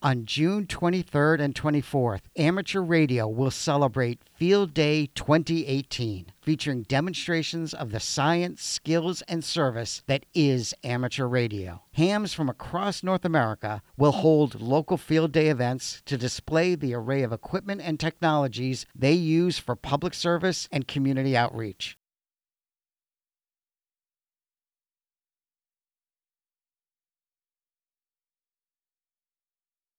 On June 23rd and 24th, Amateur Radio will celebrate Field Day 2018, featuring demonstrations of the science, skills, and service that is amateur radio. Hams from across North America will hold local Field Day events to display the array of equipment and technologies they use for public service and community outreach.